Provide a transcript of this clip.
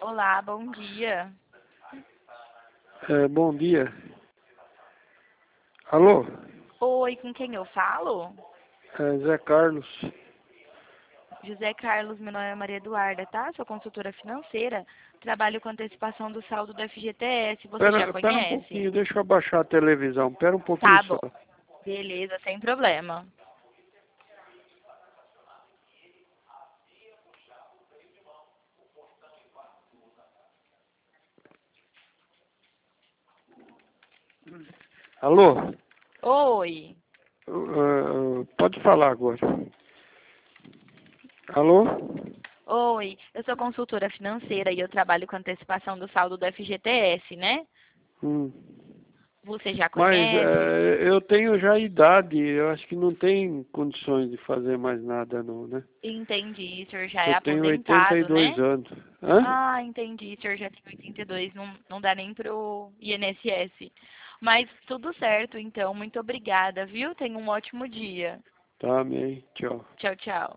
Olá, bom dia. Bom dia. Alô? Oi, com quem eu falo? Zé Carlos. José Carlos, meu nome é Maria Eduarda, tá? Sou consultora financeira. Trabalho com antecipação do saldo do FGTS. Você já Pera um conhece? pouquinho, deixa eu abaixar a televisão. Pera um pouquinho Tá só. bom. Beleza, sem problema. Alô? Oi. Pode falar agora. Alô? Oi, eu sou consultora financeira e eu trabalho com antecipação do saldo do FGTS, né? Hum. Você já Mas conhece? eu tenho já idade, eu acho que não tem condições de fazer mais nada não, né? Entendi, o senhor já é Eu tenho aposentado, 82 né? anos. Hã? Ah, entendi. O senhor já tem 82, não dá nem pro INSS. Mas tudo certo, então. Muito obrigada, viu? Tenha um ótimo dia. Tá, amém. Tchau. Tchau, tchau.